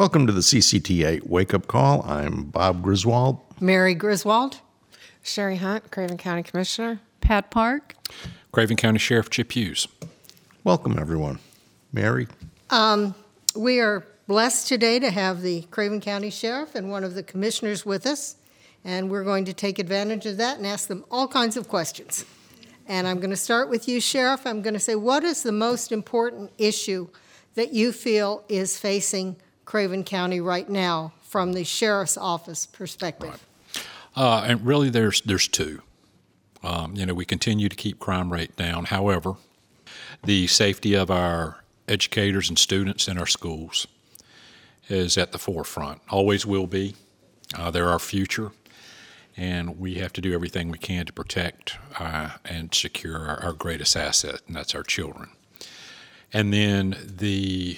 Welcome to the CCTA Wake Up Call. I'm Bob Griswold. Mary Griswold. Sherry Hunt, Craven County Commissioner. Pat Park. Craven County Sheriff Chip Hughes. Welcome, everyone. Mary? We are blessed today to have the Craven County Sheriff and one of the commissioners with us, and we're going to take advantage of that and ask them all kinds of questions. And I'm going to start with you, Sheriff. I'm going to say, what is the most important issue that you feel is facing Craven County right now from the Sheriff's Office perspective? And really there's two. We continue to keep crime rate down. However, the safety of our educators and students in our schools is at the forefront. Always will be. They're our future, and we have to do everything we can to protect and secure our greatest asset, and that's our children. And then the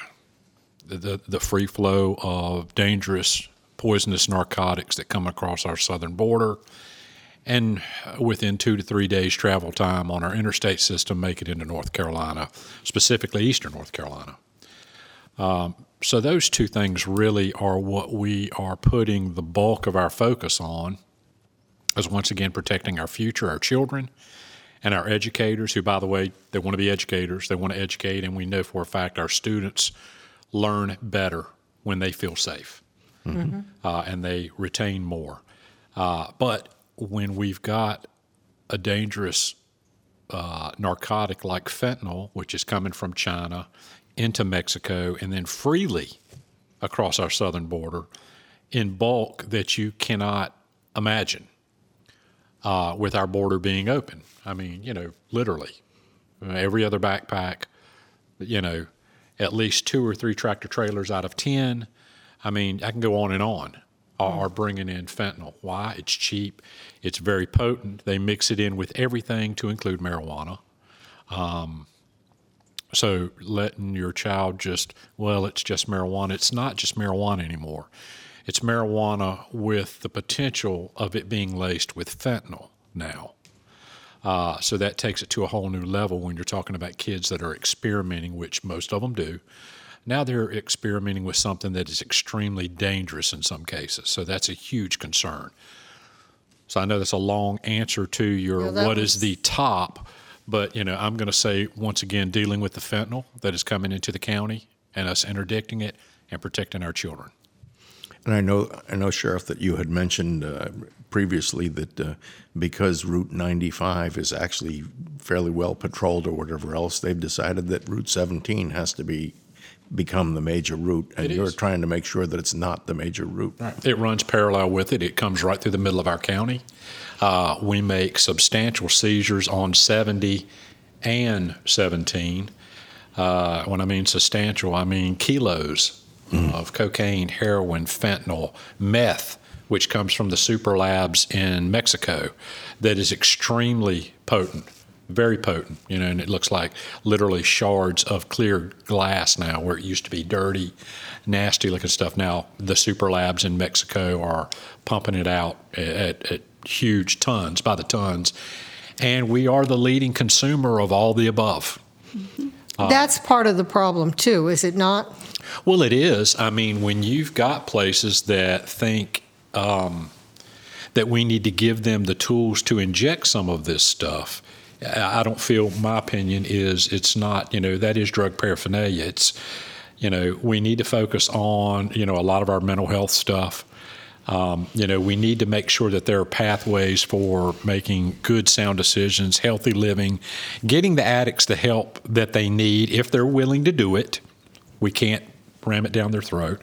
free flow of dangerous, poisonous narcotics that come across our southern border, and within 2 to 3 days travel time on our interstate system, make it into North Carolina, specifically eastern North Carolina. So those two things really are what we are putting the bulk of our focus on, as once again protecting our future, our children, and our educators, who, by the way, they want to be educators, they want to educate, and we know for a fact our students learn better when they feel safe, and they retain more. But when we've got a dangerous narcotic like fentanyl, which is coming from China into Mexico and then freely across our southern border in bulk that you cannot imagine with our border being open. I mean, literally every other backpack, at least 2 or 3 tractor trailers out of 10. I mean, I can go on, are bringing in fentanyl. Why? It's cheap. It's very potent. They mix it in with everything to include marijuana. So letting your child it's just marijuana. It's not just marijuana anymore. It's marijuana with the potential of it being laced with fentanyl now. So that takes it to a whole new level when you're talking about kids that are experimenting, which most of them do. Now they're experimenting with something that is extremely dangerous in some cases. So that's a huge concern. So I know that's a long answer to your what is the top, but I'm going to say once again, dealing with the fentanyl that is coming into the county and us interdicting it and protecting our children. And I know, Sheriff, that you had mentioned previously that because Route 95 is actually fairly well patrolled or whatever else, they've decided that Route 17 has to become the major route, and you're trying to make sure that it's not the major route. Right. It runs parallel with it. It comes right through the middle of our county. We make substantial seizures on 70 and 17. When I mean substantial, I mean kilos of cocaine, heroin, fentanyl, meth, which comes from the super labs in Mexico, that is extremely potent. Very potent, and it looks like literally shards of clear glass now, where it used to be dirty, nasty looking stuff. Now the super labs in Mexico are pumping it out at huge tons, by the tons, and we are the leading consumer of all the above. That's part of the problem too, is it not? Well, it is. I mean, when you've got places that think that we need to give them the tools to inject some of this stuff, I don't feel, my opinion is it's not, that is drug paraphernalia. It's, we need to focus on, a lot of our mental health stuff. We need to make sure that there are pathways for making good, sound decisions, healthy living, getting the addicts the help that they need if they're willing to do it. We can't ram it down their throat.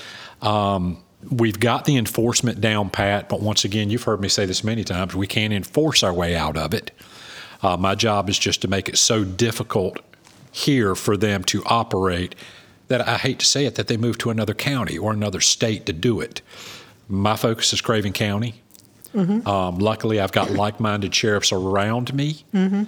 We've got the enforcement down pat, but once again, you've heard me say this many times, we can't enforce our way out of it. My job is just to make it so difficult here for them to operate that I hate to say it, that they move to another county or another state to do it. My focus is Craven County. Luckily, I've got like-minded sheriffs around me.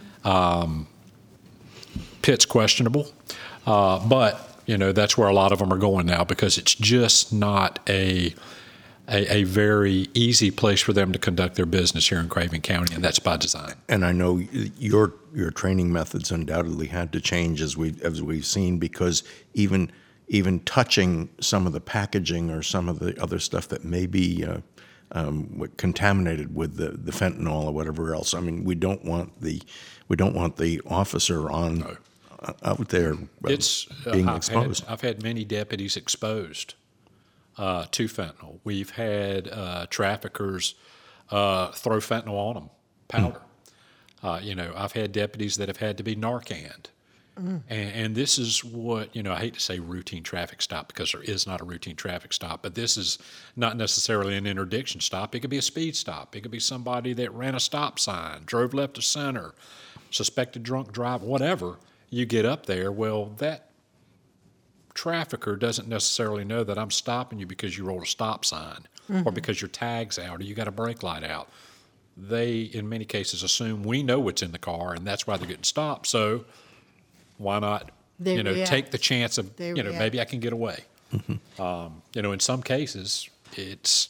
Pitt's questionable, but that's where a lot of them are going now, because it's just not a very easy place for them to conduct their business here in Craven County, and that's by design. And I know your training methods undoubtedly had to change as we've seen, because even even touching some of the packaging or some of the other stuff that may be contaminated with the fentanyl or whatever else. I mean, we don't want the officer on out there being exposed. I've had many deputies exposed to fentanyl. We've had traffickers throw fentanyl on them, powder. I've had deputies that have had to be Narcaned. And this is what, I hate to say routine traffic stop because there is not a routine traffic stop, but this is not necessarily an interdiction stop. It could be a speed stop. It could be somebody that ran a stop sign, drove left to center, suspected drunk drive, whatever. You get up there, well, that trafficker doesn't necessarily know that I'm stopping you because you rolled a stop sign or because your tag's out or you got a brake light out. They, in many cases, assume we know what's in the car, and that's why they're getting stopped. So why not, take the chance of, maybe I can get away. In some cases, it's,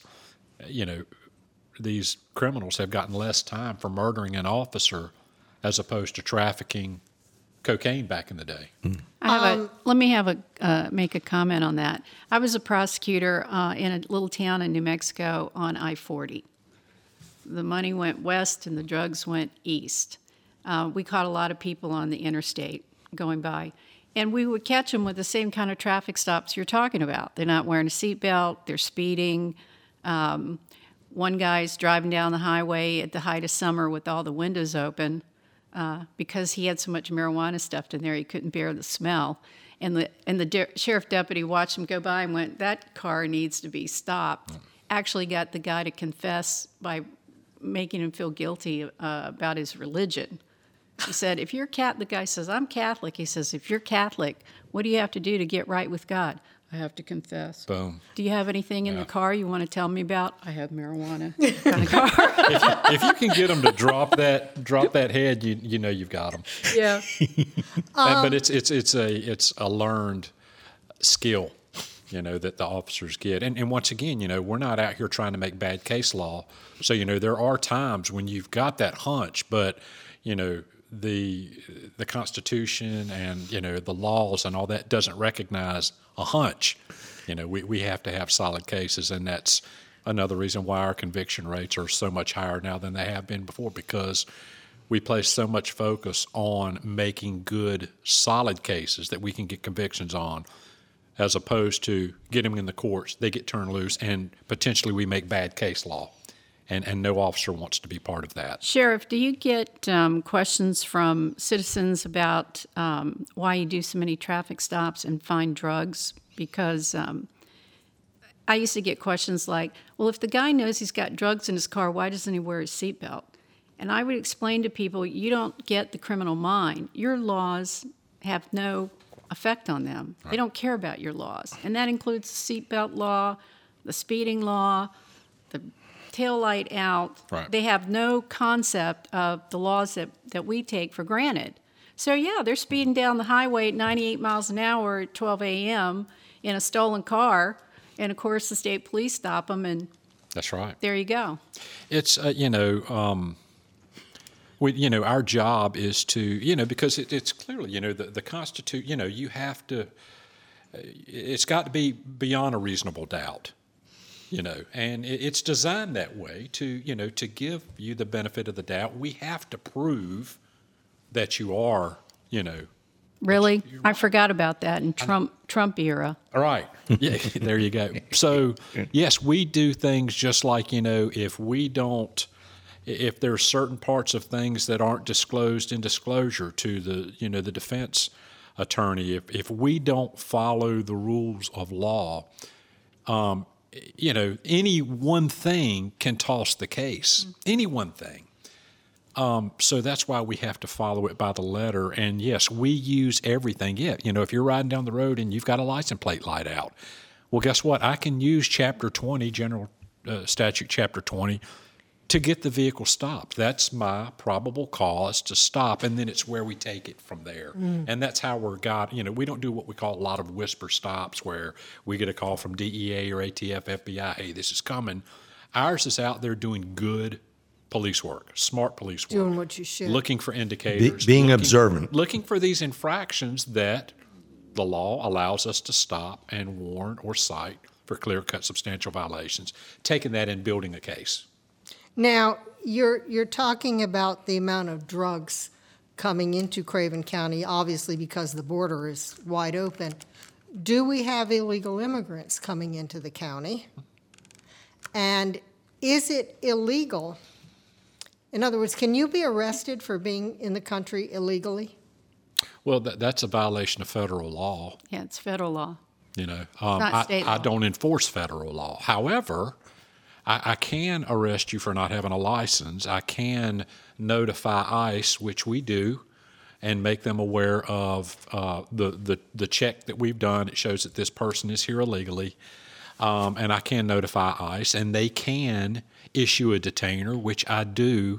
these criminals have gotten less time for murdering an officer as opposed to trafficking cocaine back in the day. Let me make a comment on that. I was a prosecutor in a little town in New Mexico on I-40. The money went west and the drugs went east. We caught a lot of people on the interstate going by, and we would catch them with the same kind of traffic stops you're talking about. They're not wearing a seatbelt, they're speeding. One guy's driving down the highway at the height of summer with all the windows open because he had so much marijuana stuffed in there he couldn't bear the smell. And the sheriff deputy watched him go by and went, "That car needs to be stopped." Actually got the guy to confess by making him feel guilty about his religion. He said, the guy says, "I'm Catholic." He says, "If you're Catholic, what do you have to do to get right with God?" "I have to confess." Boom. "Do you have anything in the car you want to tell me about?" "I have marijuana in the car." If you can get them to drop that head, you've got them. Yeah. But it's a learned skill, that the officers get. And once again, we're not out here trying to make bad case law. So, there are times when you've got that hunch, but, the Constitution and, the laws and all that doesn't recognize a hunch. We have to have solid cases, and that's another reason why our conviction rates are so much higher now than they have been before, because we place so much focus on making good, solid cases that we can get convictions on, as opposed to get them in the courts, they get turned loose, and potentially we make bad case law. And no officer wants to be part of that. Sheriff, do you get questions from citizens about why you do so many traffic stops and find drugs? Because I used to get questions like, well, if the guy knows he's got drugs in his car, why doesn't he wear his seatbelt? And I would explain to people, you don't get the criminal mind. Your laws have no effect on them. Right. They don't care about your laws. And that includes the seatbelt law, the speeding law, the tail light out. Right. They have no concept of the laws that we take for granted. So, yeah, they're speeding down the highway at 98 miles an hour at 12 a.m. in a stolen car, and, of course, the state police stop them, and that's right. There you go. It's, our job is to, because it's clearly, the Constitution, you have to, it's got to be beyond a reasonable doubt. And it's designed that way to give you the benefit of the doubt. We have to prove that you are, Really? I forgot about that in Trump era. All right. Yeah, there you go. So, yes, we do things just like, if there's certain parts of things that aren't disclosed in disclosure to the defense attorney, if we don't follow the rules of law, any one thing can toss the case. Any one thing. So that's why we have to follow it by the letter. And yes, we use everything. Yeah, if you're riding down the road and you've got a license plate light out, well, guess what? I can use Chapter 20, General Statute Chapter 20, to get the vehicle stopped. That's my probable cause to stop, and then it's where we take it from there. And that's how we're we don't do what we call a lot of whisper stops where we get a call from DEA or ATF, FBI, hey, this is coming. Ours is out there doing good police work, smart police work. Doing what you should. Looking for indicators. Being observant. Looking for these infractions that the law allows us to stop and warn or cite for clear-cut substantial violations, taking that and building a case. Now, you're talking about the amount of drugs coming into Craven County, obviously because the border is wide open. Do we have illegal immigrants coming into the county? And is it illegal? In other words, can you be arrested for being in the country illegally? Well, that's a violation of federal law. Yeah, it's federal law. You know, not state law. I don't enforce federal law. However, I can arrest you for not having a license. I can notify ICE, which we do, and make them aware of the check that we've done. It shows that this person is here illegally. And I can notify ICE, and they can issue a detainer, which I do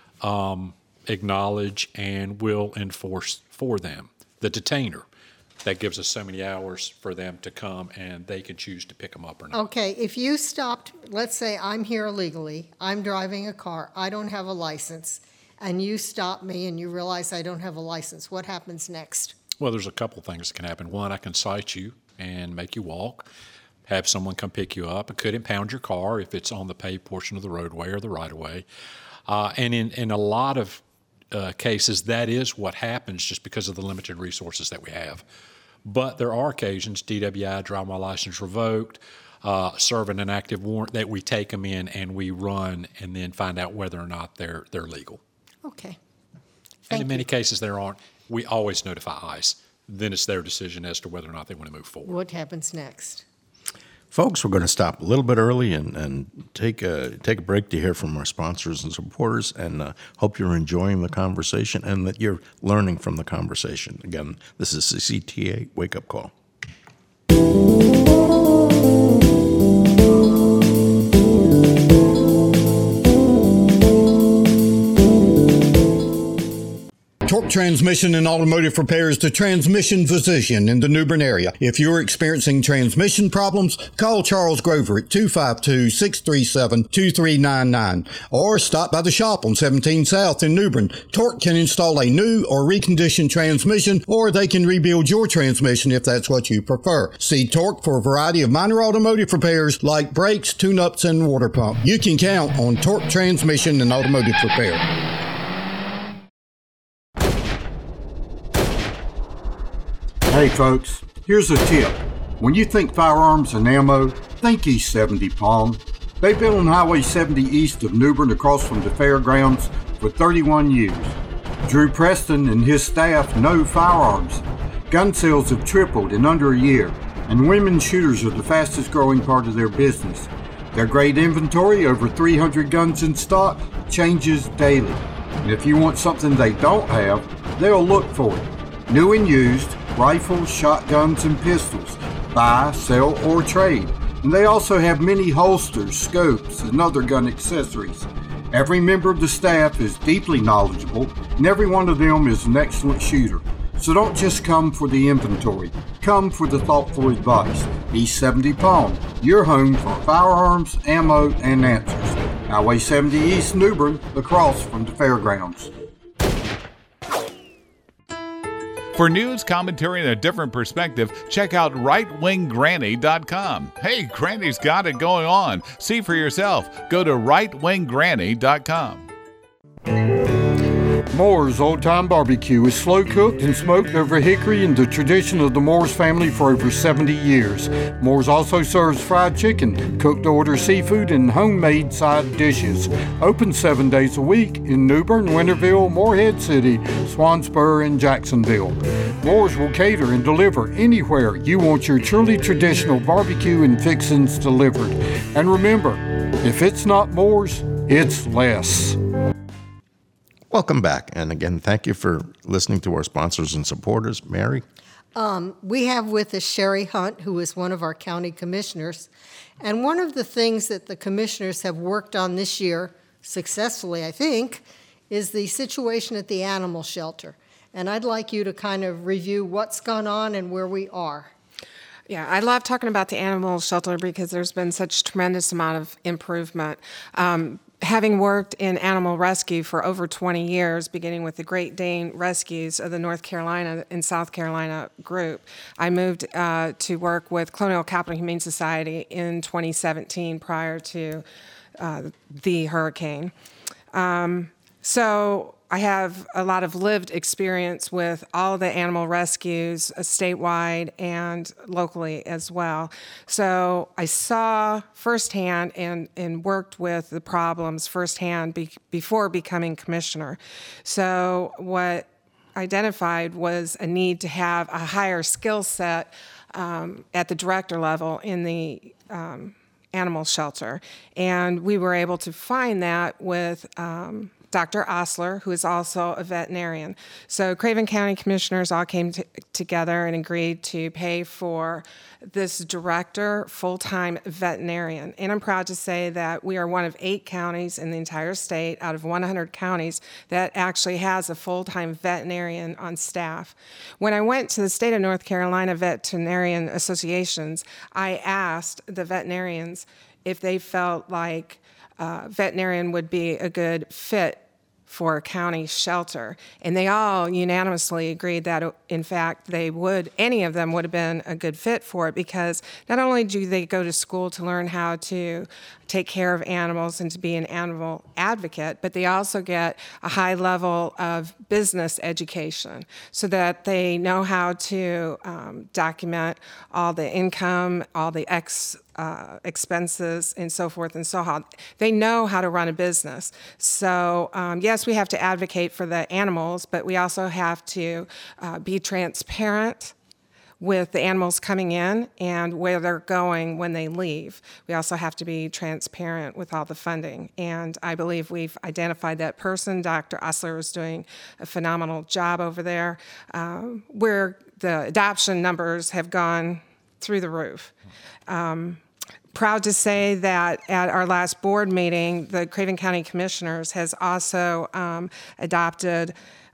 acknowledge and will enforce for them. The detainer. That gives us so many hours for them to come, and they can choose to pick them up or not. Okay, if you stopped, let's say I'm here illegally, I'm driving a car, I don't have a license, and you stop me and you realize I don't have a license, what happens next? Well, there's a couple things that can happen. One, I can cite you and make you walk, have someone come pick you up. I could impound your car if it's on the paved portion of the roadway or the right-of-way. And in a lot of cases, that is what happens just because of the limited resources that we have. But there are occasions, DWI, drive my license revoked, serving an active warrant, that we take them in and we run and then find out whether or not they're legal. Okay. And in many cases there aren't. We always notify ICE. Then it's their decision as to whether or not they want to move forward. What happens next? Folks, we're going to stop a little bit early and take a break to hear from our sponsors and supporters, and hope you're enjoying the conversation and that you're learning from the conversation. Again, this is CCTA Wake Up Call. Torque Transmission and Automotive Repair is the transmission physician in the New Bern area. If you're experiencing transmission problems, call Charles Grover at 252-637-2399 or stop by the shop on 17 South in New Bern. Torque can install a new or reconditioned transmission, or they can rebuild your transmission if that's what you prefer. See Torque for a variety of minor automotive repairs like brakes, tune-ups, and water pump. You can count on Torque Transmission and Automotive Repair. Hey folks, here's a tip. When you think firearms and ammo, think East 70 Palm. They've been on Highway 70 east of New Bern across from the fairgrounds for 31 years. Drew Preston and his staff know firearms. Gun sales have tripled in under a year, and women shooters are the fastest growing part of their business. Their great inventory, over 300 guns in stock, changes daily. And if you want something they don't have, they'll look for it. New and used, rifles, shotguns, and pistols. Buy, sell, or trade. And they also have many holsters, scopes, and other gun accessories. Every member of the staff is deeply knowledgeable, and every one of them is an excellent shooter. So don't just come for the inventory. Come for the thoughtful advice. East 70 Palm, your home for firearms, ammo, and answers. Highway 70 East New Bern, across from the fairgrounds. For news, commentary, and a different perspective, check out rightwinggranny.com. Hey, Granny's got it going on. See for yourself. Go to rightwinggranny.com. Moore's Old Time Barbecue is slow cooked and smoked over hickory in the tradition of the Moore's family for over 70 years. Moore's also serves fried chicken, cooked to order seafood, and homemade side dishes. Open 7 days a week in New Bern, Winterville, Morehead City, Swansboro, and Jacksonville. Moore's will cater and deliver anywhere you want your truly traditional barbecue and fixings delivered. And remember, if it's not Moore's, it's less. Welcome back. And again, thank you for listening to our sponsors and supporters. Mary? We have with us Sherry Hunt, who is one of our county commissioners. And one of the things that the commissioners have worked on this year, successfully I think, is the situation at the animal shelter. And I'd like you to kind of review what's gone on and where we are. Yeah, I love talking about the animal shelter because there's been such tremendous amount of improvement. Having worked in animal rescue for over 20 years, beginning with the Great Dane Rescues of the North Carolina and South Carolina group, I moved to work with Colonial Capital Humane Society in 2017 prior to the hurricane. So I have a lot of lived experience with all the animal rescues statewide and locally as well. So I saw firsthand and worked with the problems firsthand before becoming commissioner. So what identified was a need to have a higher skill set at the director level in the animal shelter. And we were able to find that with Dr. Osler, who is also a veterinarian. So Craven County Commissioners all came together and agreed to pay for this director, full-time veterinarian. And I'm proud to say that we are one of 8 counties in the entire state out of 100 counties that actually has a full-time veterinarian on staff. When I went to the state of North Carolina veterinarian associations, I asked the veterinarians if they felt like veterinarian would be a good fit for a county shelter. And they all unanimously agreed that, in fact, any of them would have been a good fit for it, because not only do they go to school to learn how to take care of animals and to be an animal advocate, but they also get a high level of business education so that they know how to document all the income, all the expenses, and so forth and so on. They know how to run a business. So yes, we have to advocate for the animals, but we also have to be transparent with the animals coming in and where they're going when they leave. We also have to be transparent with all the funding. And I believe we've identified that person. Dr. Osler is doing a phenomenal job over there, where the adoption numbers have gone through the roof. Proud to say that at our last board meeting, the Craven County Commissioners has also adopted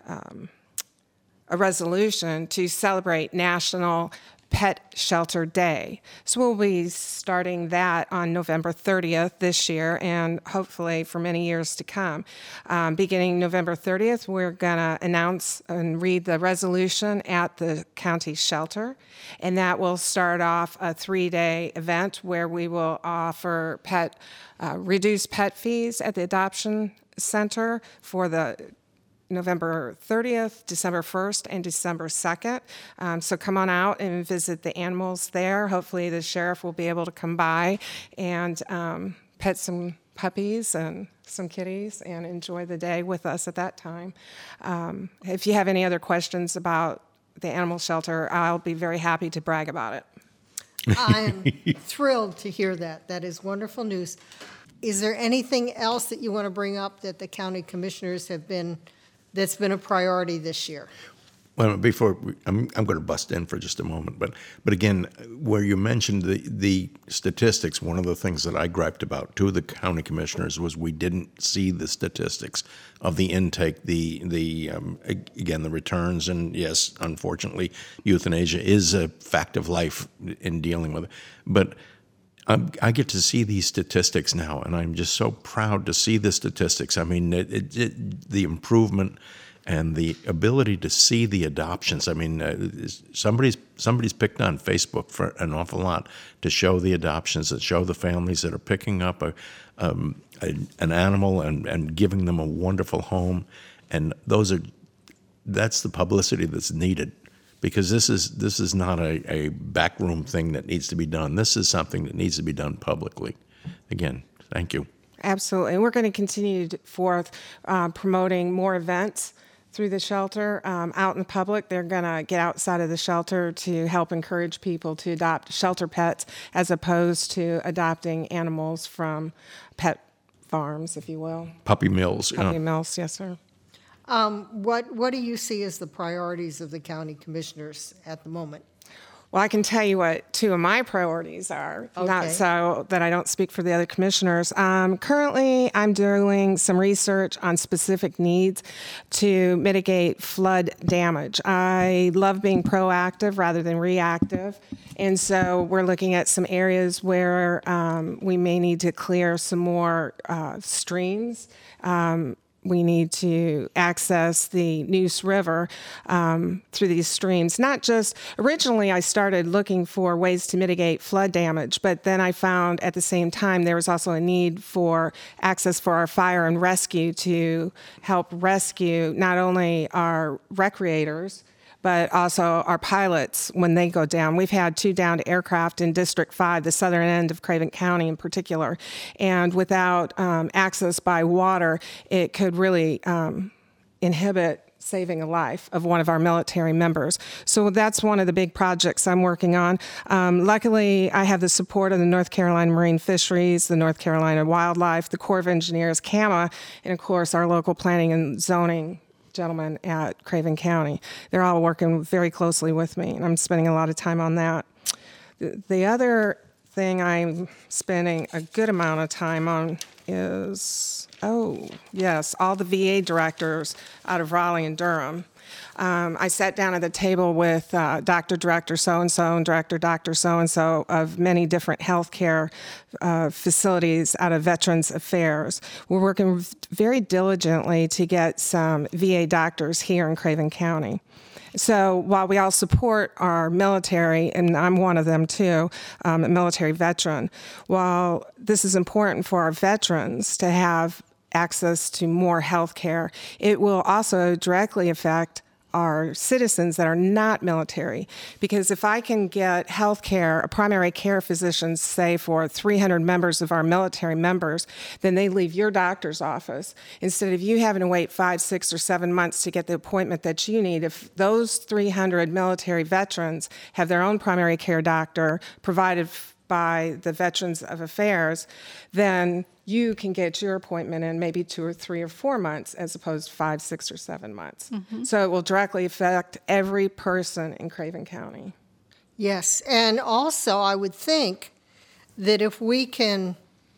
a resolution to celebrate National Pet Shelter Day. So we'll be starting that on November 30th this year, and hopefully for many years to come. Beginning November 30th, we're going to announce and read the resolution at the county shelter, and that will start off a 3-day event where we will offer reduced pet fees at the adoption center for the November 30th, December 1st, and December 2nd. So come on out and visit the animals there. Hopefully the sheriff will be able to come by and pet some puppies and some kitties and enjoy the day with us at that time. If you have any other questions about the animal shelter, I'll be very happy to brag about it. I am thrilled to hear that. That is wonderful news. Is there anything else that you want to bring up that the county commissioners that's been a priority this year? Well, I'm going to bust in for just a moment, but again, where you mentioned the statistics, one of the things that I griped about to the county commissioners was we didn't see the statistics of the intake, again, the returns, and yes, unfortunately, euthanasia is a fact of life in dealing with it, but I get to see these statistics now, and I'm just so proud to see the statistics. I mean, the improvement and the ability to see the adoptions. I mean, somebody's picked on Facebook for an awful lot to show the adoptions, that show the families that are picking up an animal and giving them a wonderful home, and that's the publicity that's needed. Because this is not a backroom thing that needs to be done. This is something that needs to be done publicly. Again, thank you. Absolutely. And we're going to continue forth promoting more events through the shelter out in the public. They're going to get outside of the shelter to help encourage people to adopt shelter pets as opposed to adopting animals from pet farms, if you will. Puppy mills. Puppy mills, yes, sir. What do you see as the priorities of the county commissioners at the moment? Well, I can tell you what two of my priorities are, not Okay. so that I don't speak for the other commissioners. Currently, I'm doing some research on specific needs to mitigate flood damage. I love being proactive rather than reactive, and so we're looking at some areas where we may need to clear some more streams. We need to access the Neuse River through these streams. Not just, originally I started looking for ways to mitigate flood damage, but then I found at the same time there was also a need for access for our fire and rescue to help rescue not only our recreators, but also our pilots when they go down. We've had 2 downed aircraft in District 5, the southern end of Craven County in particular. And without access by water, it could really inhibit saving a life of one of our military members. So that's one of the big projects I'm working on. Luckily, I have the support of the North Carolina Marine Fisheries, the North Carolina Wildlife, the Corps of Engineers, CAMA, and of course our local planning and zoning gentlemen at Craven County. They're all working very closely with me, and I'm spending a lot of time on that. The other thing I'm spending a good amount of time on is, all the VA directors out of Raleigh and Durham. I sat down at the table with Dr. Director so-and-so and Director Dr. so-and-so of many different healthcare facilities out of Veterans Affairs. We're working very diligently to get some VA doctors here in Craven County. So while we all support our military, and I'm one of them too, a military veteran, while this is important for our veterans to have access to more health care, it will also directly affect our citizens that are not military. Because if I can get health care, a primary care physician, say for 300 members of our military members, then they leave your doctor's office. Instead of you having to wait 5, 6, or 7 months to get the appointment that you need, if those 300 military veterans have their own primary care doctor provided by the Veterans of Affairs, then you can get your appointment in maybe 2 or 3 or 4 months as opposed to 5, 6, or 7 months. So it will directly affect every person in Craven County. Yes, and also I would think that if we can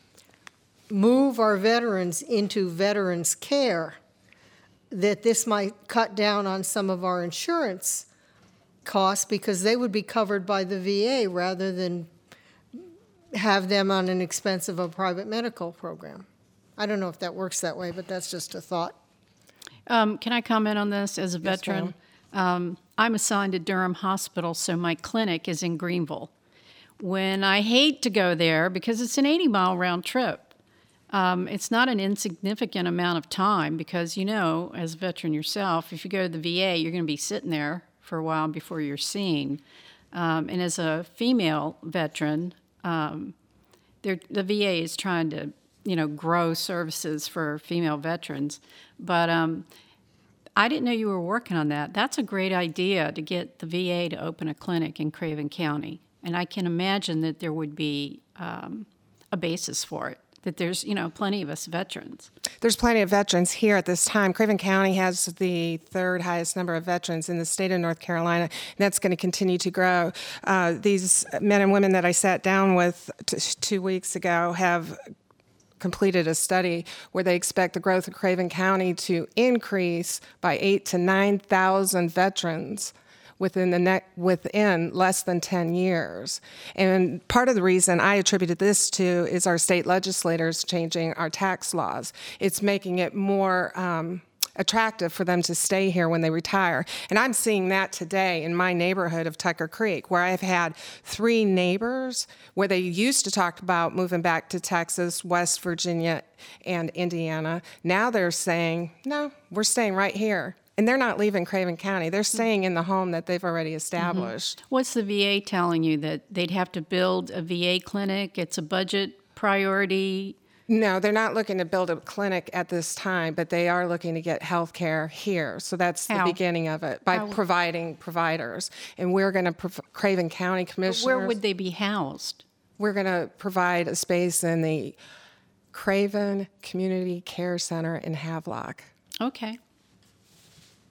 move our veterans into veterans care, that this might cut down on some of our insurance costs because they would be covered by the VA rather than have them on an expense of a private medical program. I don't know if that works that way, but that's just a thought. Can I comment on this as a Yes, veteran? I'm assigned to Durham Hospital, so my clinic is in Greenville. When I hate to go there because it's an 80-mile round trip, it's not an insignificant amount of time because, you know, as a veteran yourself, if you go to the VA, you're going to be sitting there for a while before you're seen. And as a female veteran, the VA is trying to, grow services for female veterans. But I didn't know you were working on that. That's a great idea to get the VA to open a clinic in Craven County. And I can imagine that there would be a basis for it, that there's, plenty of us veterans. There's plenty of veterans here at this time. Craven County has the 3rd highest number of veterans in the state of North Carolina, and that's going to continue to grow. These men and women that I sat down with 2 weeks ago have completed a study where they expect the growth of Craven County to increase by 8,000 to 9,000 veterans within less than 10 years. And part of the reason I attributed this to is our state legislators changing our tax laws. It's making it more attractive for them to stay here when they retire. And I'm seeing that today in my neighborhood of Tucker Creek, where I've had 3 neighbors where they used to talk about moving back to Texas, West Virginia, and Indiana. Now they're saying, no, we're staying right here. And they're not leaving Craven County. They're staying in the home that they've already established. What's the VA telling you, that they'd have to build a VA clinic? It's a budget priority? No, they're not looking to build a clinic at this time, but they are looking to get health care here. So that's the beginning of it, by providing providers. And we're going to, Craven County commissioners. But where would they be housed? We're going to provide a space in the Craven Community Care Center in Havelock. Okay.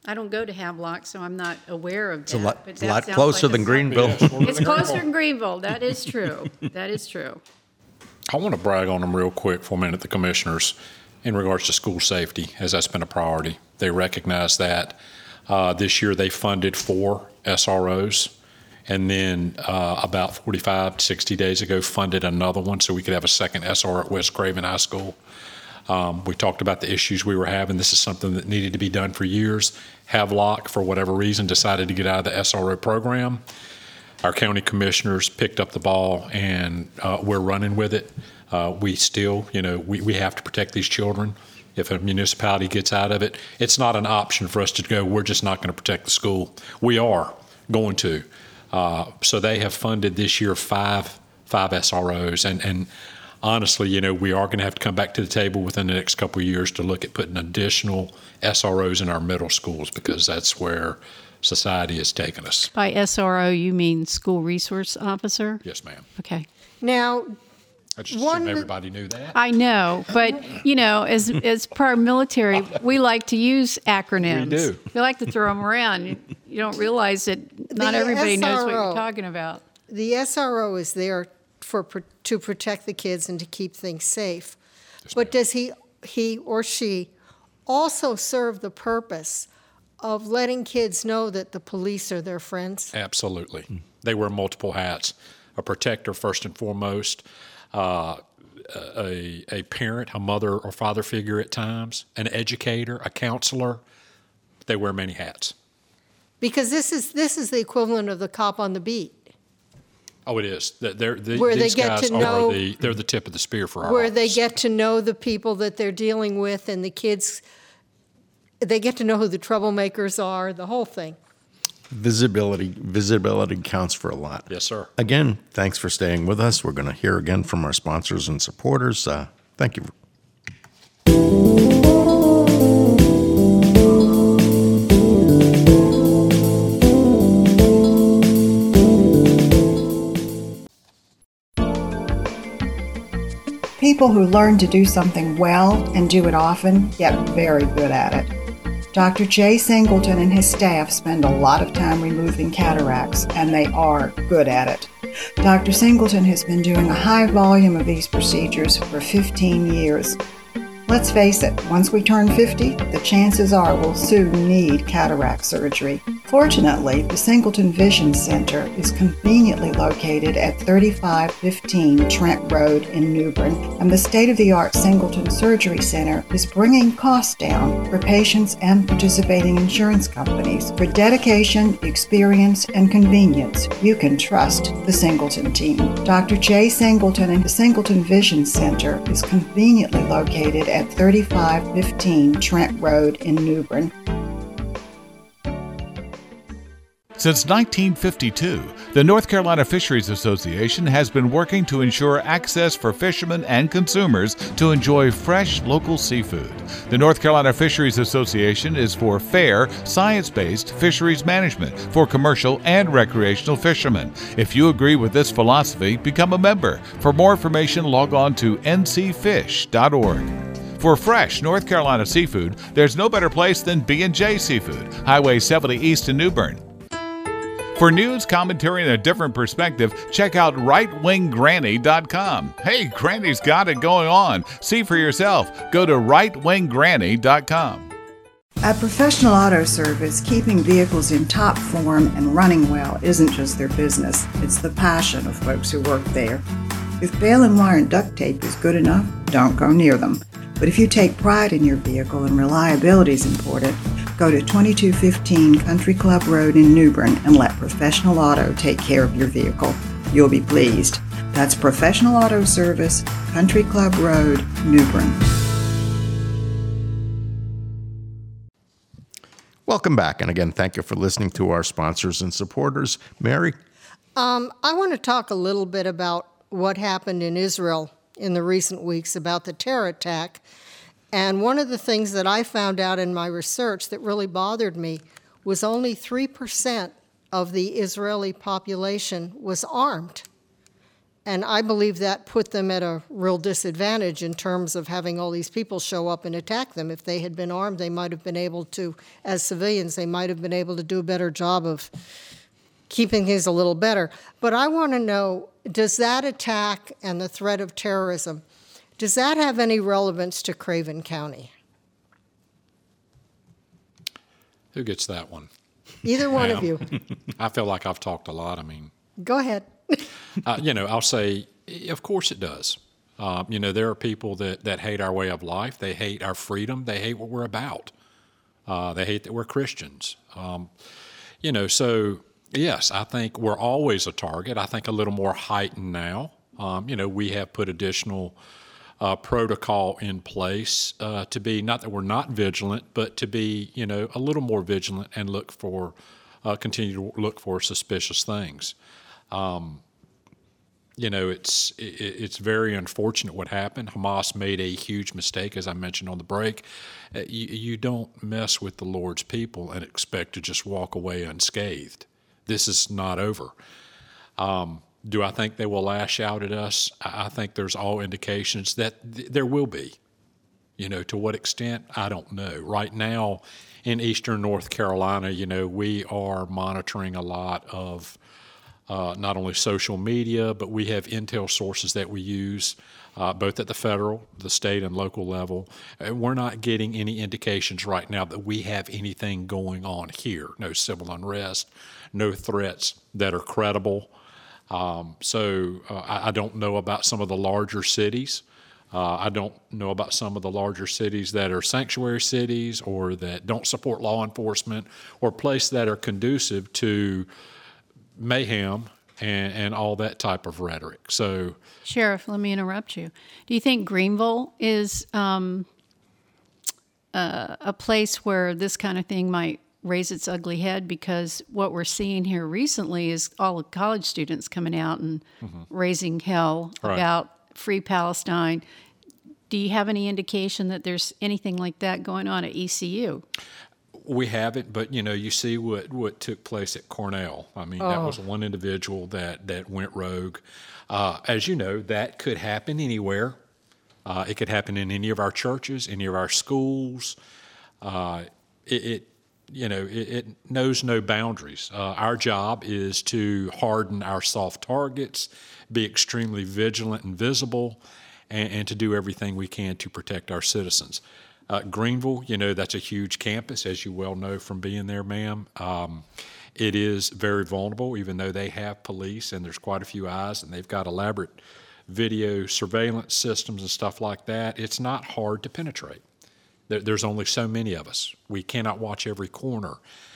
I don't go to Havelock, so I'm not aware of that. It's a lot, but that lot sounds closer like than a- Greenville. It's closer than Greenville. That is true. That is true. I want to brag on them real quick for a minute, the commissioners, in regards to school safety, as that's been a priority. They recognize that. This year they funded 4 SROs, and then about 45 to 60 days ago funded another one so we could have a second SRO at West Craven High School. We talked about the issues we were having. This is something that needed to be done for years. Havelock, for whatever reason, decided to get out of the SRO program. Our county commissioners picked up the ball, and we're running with it. We still, we have to protect these children. If a municipality gets out of it, it's not an option for us to go, we're just not going to protect the school. We are going to. So they have funded this year five SROs, and honestly, we are going to have to come back to the table within the next couple of years to look at putting additional SROs in our middle schools, because that's where society has taken us. By SRO, you mean school resource officer? Yes, ma'am. Okay. Now, I just assumed everybody knew that. I know, but as part of military, we like to use acronyms. We do. We like to throw them around. You don't realize that not The everybody knows what SRO. you're talking about. the SRO is there to protect the kids and to keep things safe. But does he or she also serve the purpose of letting kids know that the police are their friends? Absolutely. They wear multiple hats. A protector, first and foremost, a parent, a mother or father figure at times, an educator, a counselor. They wear many hats. Because this is the equivalent of the cop on the beat, Oh, it is. Where they These get guys to know- they're the tip of the spear for our where they office. get to know the people that they're dealing with, and the kids, they get to know who the troublemakers are, the whole thing. Visibility counts for a lot. Yes, sir. Again, thanks for staying with us. We're going to hear again from our sponsors and supporters. Thank you. People who learn to do something well and do it often get very good at it. Dr. Jay Singleton and his staff spend a lot of time removing cataracts, and they are good at it. Dr. Singleton has been doing a high volume of these procedures for 15 years. Let's face it, once we turn 50, the chances are we'll soon need cataract surgery. Fortunately, the Singleton Vision Center is conveniently located at 3515 Trent Road in New Bern, and the state-of-the-art Singleton Surgery Center is bringing costs down for patients and participating insurance companies. For dedication, experience, and convenience, you can trust the Singleton team. Dr. Jay Singleton and the Singleton Vision Center is conveniently located at 3515 Trent Road in New Bern. Since 1952, the North Carolina Fisheries Association has been working to ensure access for fishermen and consumers to enjoy fresh local seafood. The North Carolina Fisheries Association is for fair, science-based fisheries management for commercial and recreational fishermen. If you agree with this philosophy, become a member. For more information, log on to ncfish.org. For fresh North Carolina seafood, there's no better place than B&J Seafood, Highway 70 East in New Bern. For news, commentary, and a different perspective, check out rightwinggranny.com. Hey, Granny's got it going on. See for yourself. Go to rightwinggranny.com. At Professional Auto Service, keeping vehicles in top form and running well isn't just their business, it's the passion of folks who work there. If bail and wire and duct tape is good enough, don't go near them. But if you take pride in your vehicle and reliability is important, go to 2215 Country Club Road in New Bern and let Professional Auto take care of your vehicle. You'll be pleased. That's Professional Auto Service, Country Club Road, New Bern. Welcome back. And again, thank you for listening to our sponsors and supporters. Mary? I want to talk a little bit about what happened in Israel in the recent weeks about the terror attack. And one of the things that I found out in my research that really bothered me was only 3% of the Israeli population was armed. And I believe that put them at a real disadvantage in terms of having all these people show up and attack them. If they had been armed, they might have been able to, as civilians, they might have been able to do a better job of keeping things a little better. But I want to know, does that attack and the threat of terrorism, does that have any relevance to Craven County? Who gets that one? Either one of you. I feel like I've talked a lot. I mean, Go ahead. I'll say, of course it does. There are people that hate our way of life. They hate our freedom. They hate what we're about. They hate that we're Christians. So yes, I think we're always a target. I think a little more heightened now. We have put additional protocol in place to be, not that we're not vigilant, but to be, a little more vigilant and continue to look for suspicious things. It's very unfortunate what happened. Hamas made a huge mistake, as I mentioned on the break. You don't mess with the Lord's people and expect to just walk away unscathed. This is not over. Do I think they will lash out at us? I think there's all indications that there will be. To what extent, I don't know. Right now, in eastern North Carolina, we are monitoring a lot of not only social media, but we have intel sources that we use both at the federal, the state, and local level. We're not getting any indications right now that we have anything going on here. No civil unrest, no threats that are credible. I don't know about some of the larger cities. I don't know about some of the larger cities that are sanctuary cities or that don't support law enforcement or places that are conducive to mayhem and all that type of rhetoric. So, Sheriff, let me interrupt you. Do you think Greenville is a place where this kind of thing might raise its ugly head? Because what we're seeing here recently is all the college students coming out and raising hell about Free Palestine. Do you have any indication that there's anything like that going on at ECU? We haven't, but you see what took place at Cornell. I mean, that was one individual that went rogue. As you know, that could happen anywhere. It could happen in any of our churches, any of our schools. It knows no boundaries. Our job is to harden our soft targets, be extremely vigilant and visible, and to do everything we can to protect our citizens. Greenville, that's a huge campus, as you well know from being there, ma'am. It is very vulnerable, even though they have police and there's quite a few eyes and they've got elaborate video surveillance systems and stuff like that. It's not hard to penetrate. There's only so many of us. We cannot watch every corner.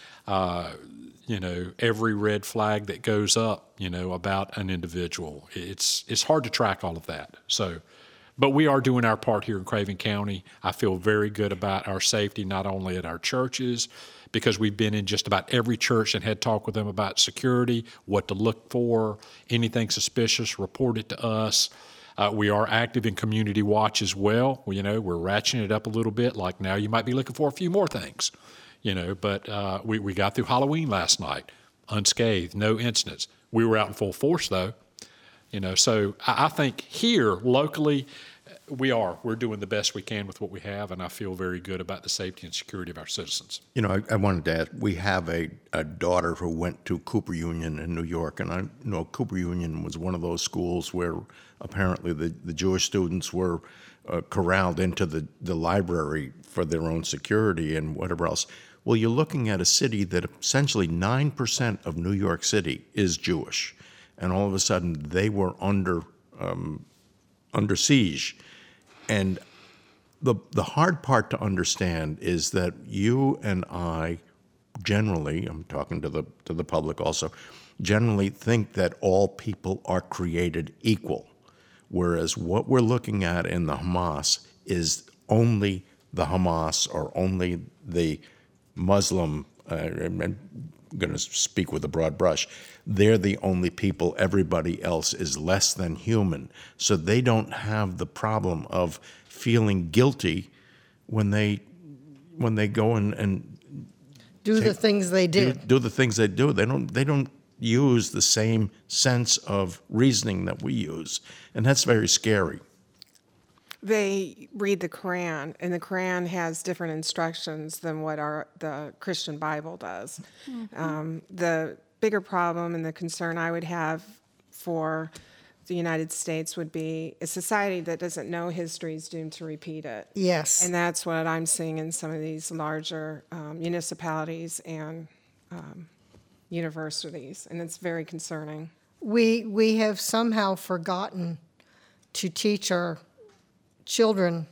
Every red flag that goes up, about an individual. It's hard to track all of that. But we are doing our part here in Craven County. I feel very good about our safety, not only at our churches, because we've been in just about every church and had talk with them about security, what to look for, anything suspicious, report it to us. We are active in community watch as well. We're ratcheting it up a little bit. Like now you might be looking for a few more things, but we got through Halloween last night, unscathed, no incidents. We were out in full force though, so I think here locally we're doing the best we can with what we have, and I feel very good about the safety and security of our citizens. I wanted to ask, we have a daughter who went to Cooper Union in New York, and I know Cooper Union was one of those schools where apparently the Jewish students were corralled into the library for their own security and whatever else. Well, you're looking at a city that essentially 9% of New York City is Jewish, and all of a sudden they were under siege. And the hard part to understand is that you and I generally, I'm talking to the public also, generally think that all people are created equal, whereas what we're looking at in the Hamas is only the Hamas or only the Muslim, I'm going to speak with a broad brush, they're the only people. Everybody else is less than human. So they don't have the problem of feeling guilty when they go and do the things they do. Do the things they do. They use the same sense of reasoning that we use, and that's very scary. They read the Quran, and the Quran has different instructions than what the Christian Bible does. The bigger problem and the concern I would have for the United States would be a society that doesn't know history is doomed to repeat it. Yes. And that's what I'm seeing in some of these larger municipalities and universities, and it's very concerning. We have somehow forgotten to teach our children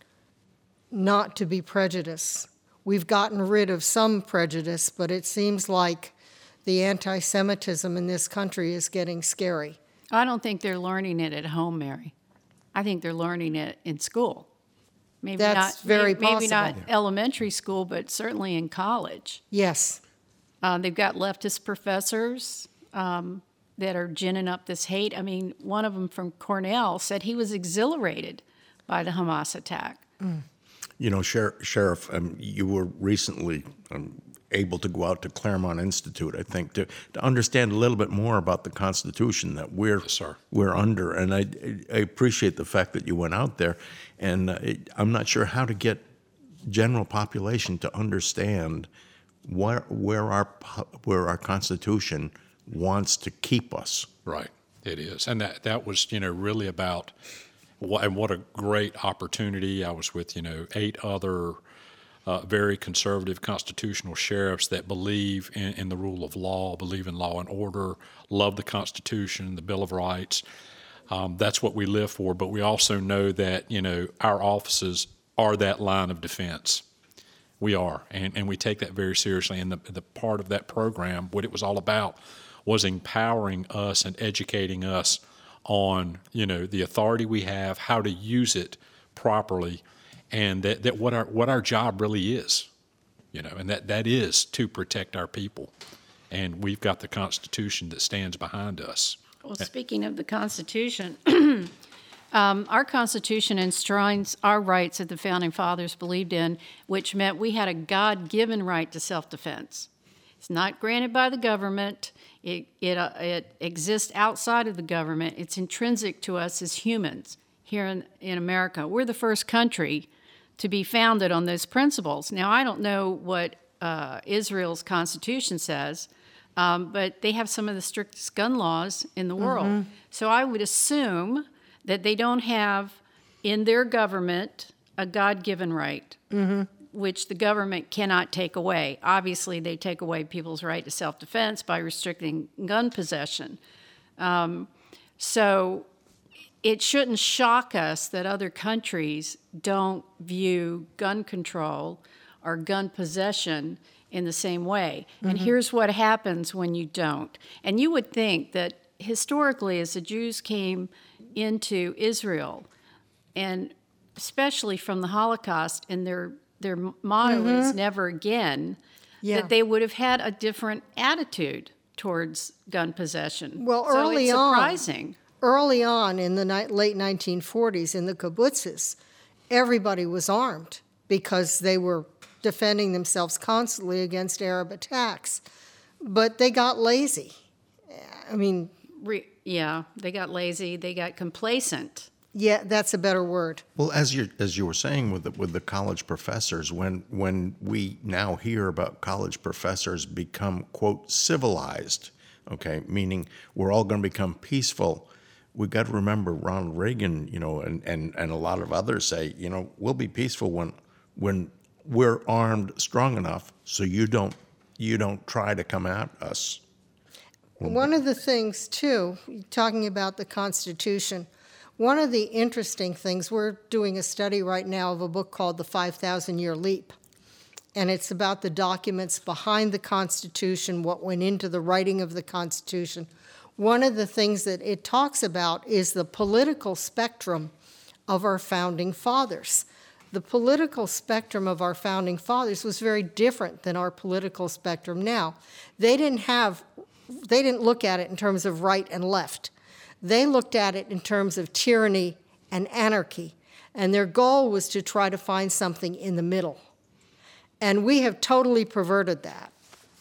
not to be prejudiced. We've gotten rid of some prejudice, but it seems like the anti-Semitism in this country is getting scary. I don't think they're learning it at home, Mary. I think they're learning it in school. Maybe That's not, very maybe not possible. elementary school, but certainly in college. Yes. They've got leftist professors that are ginning up this hate. I mean, one of them from Cornell said he was exhilarated by the Hamas attack. You know, Sheriff, you were recently able to go out to Claremont Institute, I think, to understand a little bit more about the Constitution that we're under. And I appreciate the fact that you went out there. And I'm not sure how to get general population to understand where our Constitution wants to keep us. Right, it is. And that was, really about, and what a great opportunity. I was with, 8 other very conservative constitutional sheriffs that believe in the rule of law, believe in law and order, love the Constitution, the Bill of Rights. That's what we live for. But we also know that, our offices are that line of defense. We are, and we take that very seriously. And the part of that program, what it was all about, was empowering us and educating us on, the authority we have, how to use it properly, and that what our job really is, and that is to protect our people. And we've got the Constitution that stands behind us. Well, speaking of the Constitution, our Constitution enshrines our rights that the Founding Fathers believed in, which meant we had a God-given right to self-defense. It's not granted by the government. It exists outside of the government. It's intrinsic to us as humans here in America. We're the first country to be founded on those principles. Now, I don't know what Israel's Constitution says, but they have some of the strictest gun laws in the world. So I would assume that they don't have in their government a God-given right, which the government cannot take away. Obviously, they take away people's right to self-defense by restricting gun possession. So it shouldn't shock us that other countries don't view gun control or gun possession in the same way. And here's what happens when you don't. And you would think that historically, as the Jews came into Israel, and especially from the Holocaust, and their motto is never again, that they would have had a different attitude towards gun possession. Well, so it's surprising. Early on in the late 1940s in the kibbutzes, everybody was armed because they were defending themselves constantly against Arab attacks. But they got lazy. I mean... they got lazy. They got complacent. Yeah, that's a better word. Well, as you were saying with the college professors, when we now hear about college professors become, quote, civilized, okay, meaning we're all going to become peaceful, we've got to remember Ronald Reagan, and a lot of others say, we'll be peaceful when we're armed strong enough so you don't try to come at us. One of the things, too, talking about the Constitution, one of the interesting things, we're doing a study right now of a book called The 5,000-Year Leap, and it's about the documents behind the Constitution, what went into the writing of the Constitution. One of the things that it talks about is the political spectrum of our Founding Fathers. The political spectrum of our Founding Fathers was very different than our political spectrum now. They didn't look at it in terms of right and left. They looked at it in terms of tyranny and anarchy, and their goal was to try to find something in the middle. And we have totally perverted that.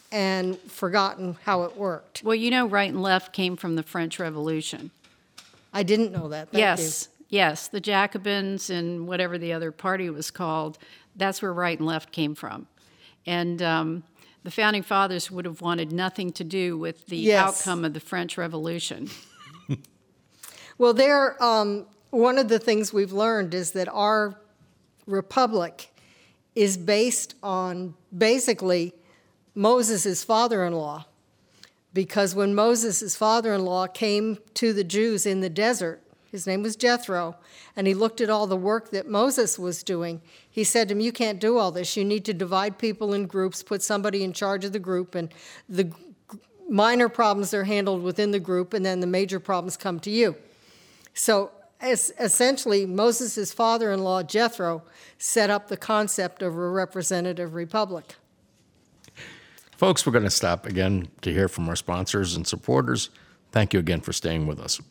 and forgotten how it worked. Well, you know, right and left came from the French Revolution. I didn't know that. Thank Yes, yes, the Jacobins and whatever the other party was called, that's where right and left came from. And the Founding Fathers would have wanted nothing to do with the outcome of the French Revolution. Well, one of the things we've learned is that our republic is based on basically Moses' father-in-law. Because when Moses' father-in-law came to the Jews in the desert, his name was Jethro, and he looked at all the work that Moses was doing, he said to him, you can't do all this. You need to divide people in groups, put somebody in charge of the group, and the minor problems are handled within the group, and then the major problems come to you. So essentially, Moses' father-in-law, Jethro, set up the concept of a representative republic. Folks, we're going to stop again to hear from our sponsors and supporters. Thank you again for staying with us.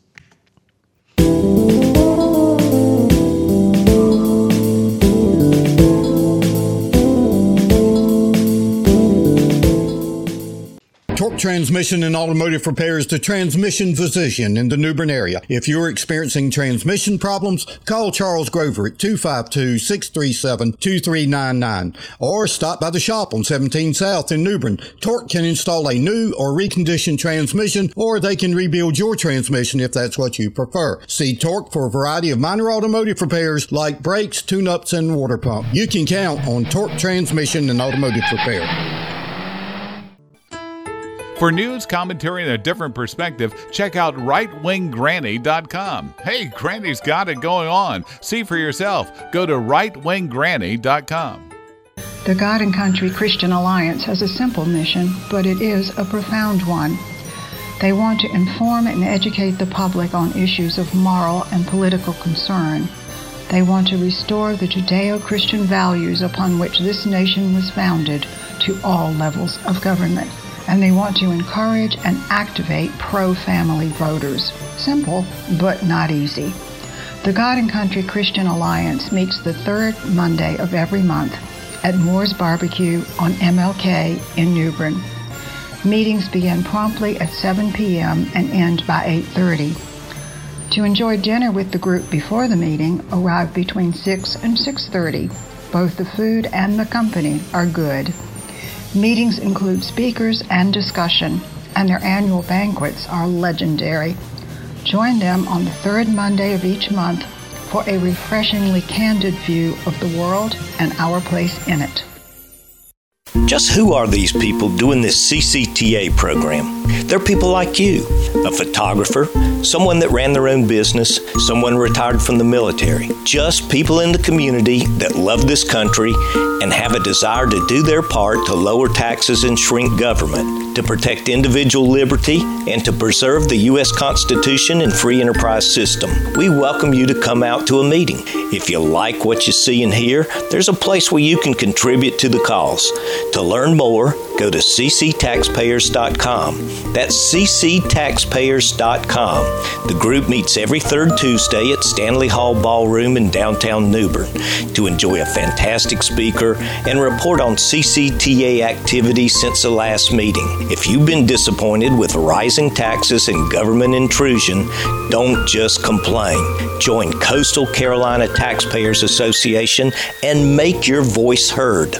Torque Transmission and Automotive Repair is the transmission physician in the New Bern area. If you're experiencing transmission problems, call Charles Grover at 252-637-2399 or stop by the shop on 17 South in New Bern. Torque can install a new or reconditioned transmission, or they can rebuild your transmission if that's what you prefer. See Torque for a variety of minor automotive repairs like brakes, tune-ups, and water pump. You can count on Torque Transmission and Automotive Repair. For news, commentary, and a different perspective, check out rightwinggranny.com. Hey, Granny's got it going on. See for yourself. Go to rightwinggranny.com. The God and Country Christian Alliance has a simple mission, but it is a profound one. They want to inform and educate the public on issues of moral and political concern. They want to restore the Judeo-Christian values upon which this nation was founded to all levels of government. And they want to encourage and activate pro-family voters. Simple, but not easy. The God and Country Christian Alliance meets the third Monday of every month at Moore's Barbecue on MLK in New Bern. Meetings begin promptly at 7 p.m. and end by 8:30. To enjoy dinner with the group before the meeting, arrive between 6 and 6:30. Both the food and the company are good. Meetings include speakers and discussion, and their annual banquets are legendary. Join them on the third Monday of each month for a refreshingly candid view of the world and our place in it. Just who are these people doing this CCTA program? They're people like you, a photographer, someone that ran their own business, someone retired from the military. Just people in the community that love this country and have a desire to do their part to lower taxes and shrink government, to protect individual liberty, and to preserve the U.S. Constitution and free enterprise system. We welcome you to come out to a meeting. If you like what you see and hear, there's a place where you can contribute to the cause. To learn more, go to cctaxpayers.com. That's cctaxpayers.com. The group meets every third Tuesday at Stanley Hall Ballroom in downtown New Bern to enjoy a fantastic speaker and report on CCTA activities since the last meeting. If you've been disappointed with rising taxes and government intrusion, don't just complain. Join Coastal Carolina Taxpayers Association and make your voice heard.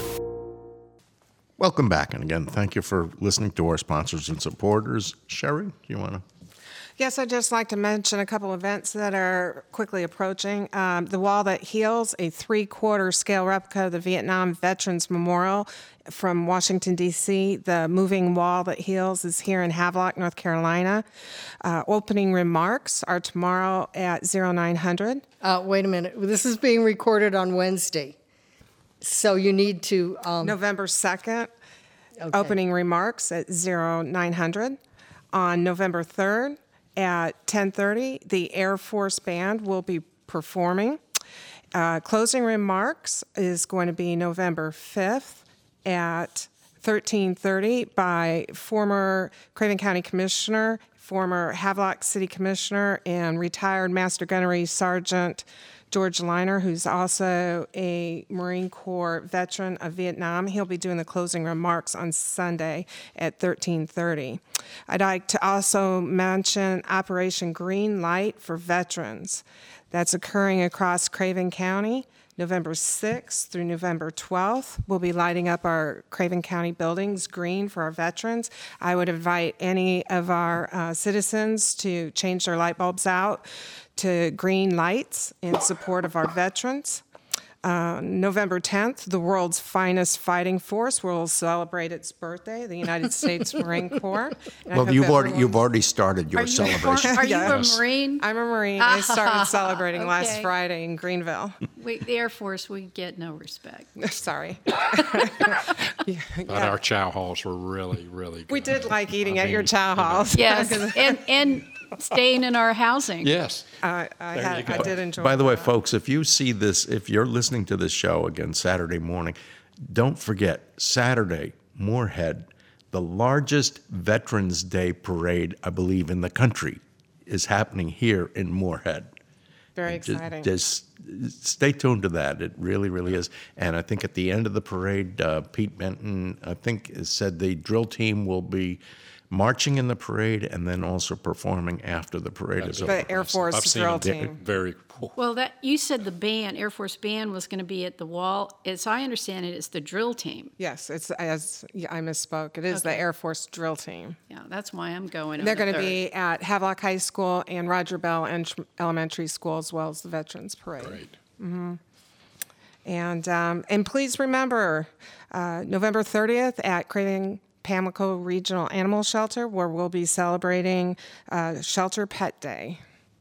Welcome back, and again, thank you for listening to our sponsors and supporters. Sherry, you want to? Yes, I'd just like to mention a couple events that are quickly approaching. The Wall That Heals, a 3/4 scale replica of the Vietnam Veterans Memorial from Washington, D.C. The Moving Wall That Heals is here in Havelock, North Carolina. Opening remarks are tomorrow at 0900. Wait a minute. This is being recorded on Wednesday. So you need to... November 2nd, opening remarks at 0900. On November 3rd at 10:30, the Air Force Band will be performing. Closing remarks is going to be November 5th at 13:30 by former Craven County Commissioner, former Havelock City Commissioner, and retired Master Gunnery Sergeant George Liner, who's also a Marine Corps veteran of Vietnam. He'll be doing the closing remarks on Sunday at 13:30. I'd like to also mention Operation Green Light for Veterans. That's occurring across Craven County, November 6th through November 12th. We'll be lighting up our Craven County buildings green for our veterans. I would invite any of our citizens to change their light bulbs out to green lights in support of our veterans. November 10th, the world's finest fighting force will celebrate its birthday, the United States Marine Corps. And I Well, hope you've already started your celebration. Are you Yes. a Marine? I'm a Marine. I started celebrating last Okay. Friday in Greenville. The Air Force, we get no respect. Sorry. But our chow halls were really, really good. We did like eating at your chow halls. Yes, and staying in our housing. Yes. I did enjoy By the way, that. folks, if you see this, if you're listening to this show again Saturday morning, don't forget, Saturday, Moorhead, the largest Veterans Day parade, I believe, in the country is happening here in Moorhead. Very exciting. Just stay tuned to that. It really, really is. And I think at the end of the parade, Pete Benton, I think, said the drill team will be marching in the parade and then also performing after the parade is over. The Air Force I've seen drill them team. very cool. Well, that you said the band, Air Force band, was going to be at the wall. As I understand it, it's the drill team. Yes, I misspoke. It is the Okay. Air Force drill team. Yeah, that's why I'm going. They're on going the to 3rd. be at Havelock High School and Roger Bell Elementary School, as well as the Veterans Parade. Great. And please remember, November 30th at Craven Pamlico Regional Animal Shelter, where we'll be celebrating Shelter Pet Day.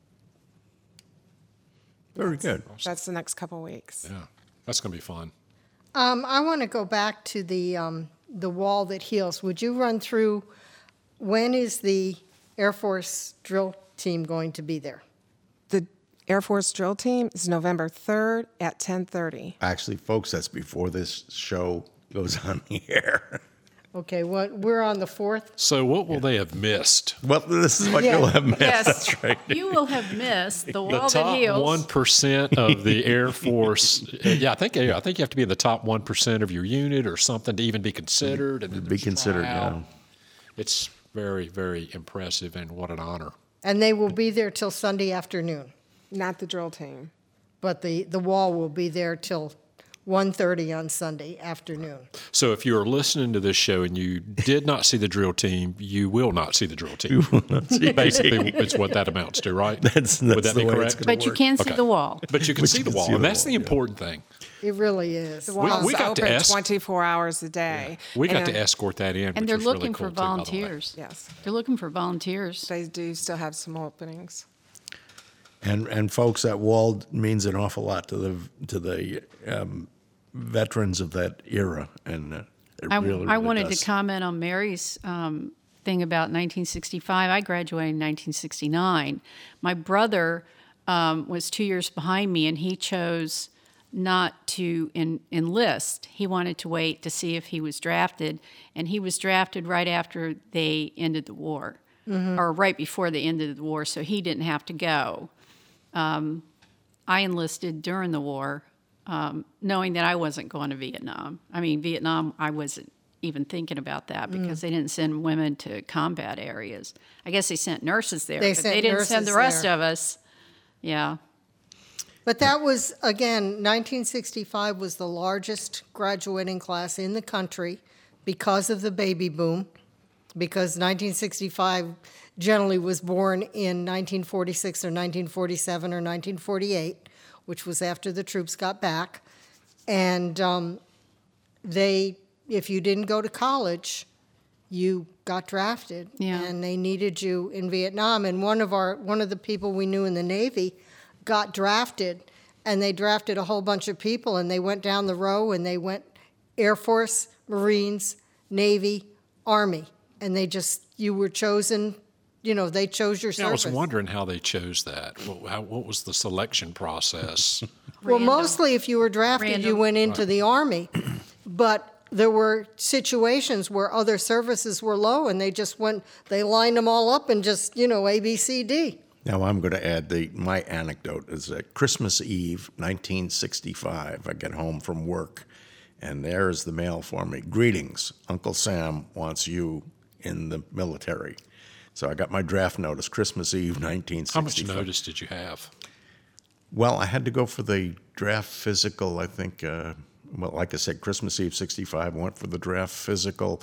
Very good. That's the next couple weeks. Yeah, that's going to be fun. I want to go back to the wall that heals. Would you run through, when is the Air Force drill team going to be there? The Air Force drill team is November 3rd at 10:30. Actually, folks, that's before this show goes on the air. Okay, we're on the 4th. So what will they have missed? Well, this is what Yeah. you'll have missed. Yes, That's right. you will have missed the The wall that top heals. 1% of the Air Force. I think you have to be in the top 1% of your unit or something to even be considered. And then Be there's considered, tryout. yeah. It's very, very impressive, and what an honor. And they will be there till Sunday afternoon. Not the drill team. But the wall will be there till 1:30 on Sunday afternoon. So if you are listening to this show and you did not see the drill team, you will not see the drill team. Basically, it's what that amounts to, right? That's Would that the be way correct? it's gonna But you work. can see Okay. the wall. But you can But see you the can wall, see and the that's wall, the yeah. important thing. It really is. The wall's we got to open ask- 24 hours a day. We got And to escort that in, And which they're was really looking cool for too, by the way. volunteers. Yes, They're looking for volunteers. they do still have some openings. And folks, that wall means an awful lot to the veterans of that era, and it I really wanted does. to comment on Mary's thing about 1965. I graduated in 1969. My brother was 2 years behind me, and he chose not to enlist. He wanted to wait to see if he was drafted, and he was drafted right after they ended the war, or right before they ended the war, so he didn't have to go. I enlisted during the war, knowing that I wasn't going to Vietnam. I mean, Vietnam, I wasn't even thinking about that because they didn't send women to combat areas. I guess they sent nurses there, They but sent they didn't send the nurses rest there. of us. Yeah. But that was, again, 1965 was the largest graduating class in the country because of the baby boom, because 1965 generally was born in 1946 or 1947 or 1948, which was after the troops got back. And if you didn't go to college, you got drafted, Yeah. and they needed you in Vietnam. And one of the people we knew in the Navy got drafted, and they drafted a whole bunch of people, and they went down the row, and they went Air Force, Marines, Navy, Army, and you were chosen. They chose your Yeah, I was service. wondering how they chose that. What was the selection process? Well, Random. mostly if you were drafted, you Random. went into the Army. But there were situations where other services were low, and they lined them all up and just, A, B, C, D. Now I'm going to add my anecdote is that Christmas Eve, 1965. I get home from work, and there's the mail for me. Greetings, Uncle Sam wants you in the military. So I got my draft notice, Christmas Eve, 1965. How much notice did you have? Well, I had to go for the draft physical, I think, like I said, Christmas Eve, 65, went for the draft physical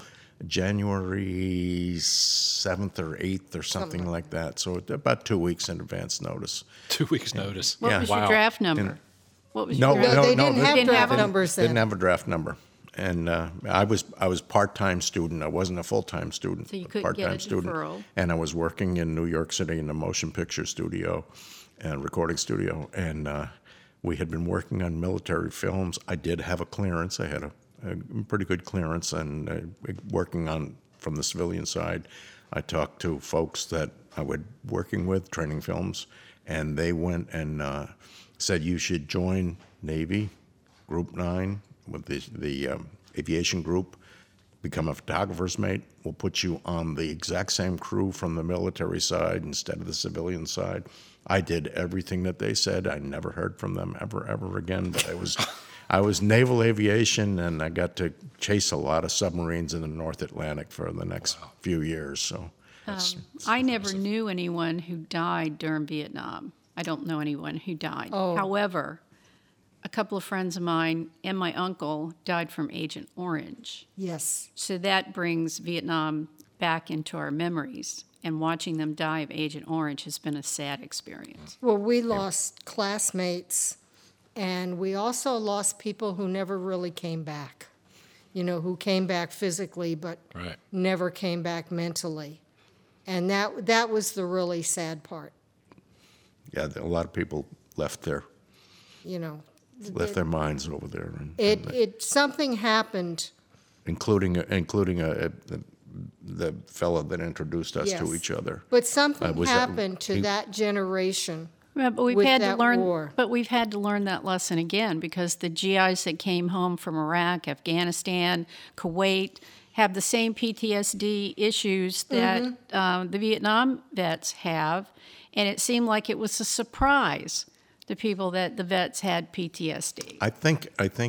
January 7th or 8th or something like that. So about 2 weeks in advance notice. 2 weeks notice. What was your draft number? What was your No, draft? they didn't have draft numbers then. Didn't have a draft number. And I was part-time student. I wasn't a full-time student. So you couldn't part-time get a student. deferral. And I was working in New York City in a motion picture studio and recording studio. And we had been working on military films. I did have a clearance. I had a pretty good clearance. And working on from the civilian side, I talked to folks that I was working with, training films, and they went and said, you should join Navy, Group 9, with the aviation group, become a photographer's mate. We'll put you on the exact same crew from the military side instead of the civilian side. I did everything that they said. I never heard from them ever again. But I was naval aviation, and I got to chase a lot of submarines in the North Atlantic for the next few years. So I never knew anyone who died during Vietnam. I don't know anyone who died. Oh. However, a couple of friends of mine and my uncle died from Agent Orange. Yes. So that brings Vietnam back into our memories. And watching them die of Agent Orange has been a sad experience. Well, we lost classmates, and we also lost people who never really came back, who came back physically but never came back mentally. And that was the really sad part. Yeah, a lot of people left their minds over there. Something happened. Including the fellow that introduced us to each other. But something happened to that generation. Yeah, but we've with had to that learn. war. But we've had to learn that lesson again because the GIs that came home from Iraq, Afghanistan, Kuwait have the same PTSD issues that the Vietnam vets have, and it seemed like it was a surprise to people that the vets had PTSD. I think,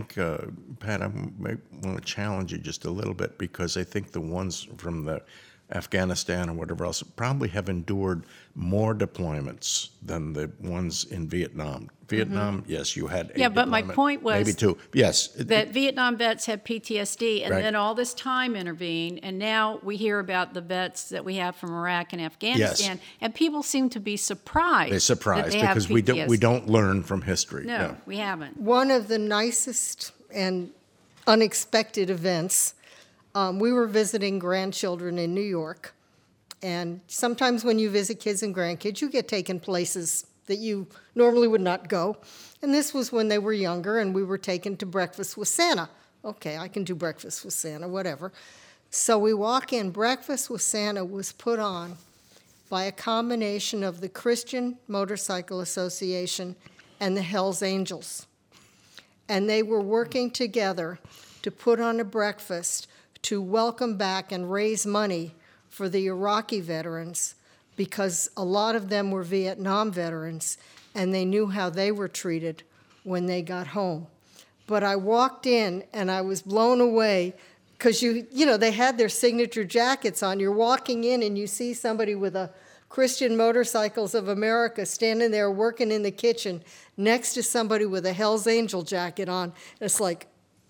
Pat, I might want to challenge you just a little bit because I think the ones from the Afghanistan or whatever else probably have endured more deployments than the ones in Vietnam. Vietnam, yes, you had a but my deployment, point was maybe two. Yes, that Vietnam vets have PTSD, and Right. then all this time intervened, and now we hear about the vets that we have from Iraq and Afghanistan, and people seem to be surprised. they're surprised that they have because we PTSD. don't learn from history. No, Yeah. we haven't. One of the nicest and unexpected events, we were visiting grandchildren in New York, and sometimes when you visit kids and grandkids, you get taken places that you normally would not go. And this was when they were younger, and we were taken to breakfast with Santa. Okay, I can do breakfast with Santa, whatever. So we walk in. Breakfast with Santa was put on by a combination of the Christian Motorcycle Association and the Hells Angels. And they were working together to put on a breakfast to welcome back and raise money for the Iraqi veterans, because a lot of them were Vietnam veterans, and they knew how they were treated when they got home. But I walked in, and I was blown away, because they had their signature jackets on. You're walking in, and you see somebody with a Christian Motorcycles of America standing there working in the kitchen next to somebody with a Hell's Angel jacket on. It's like,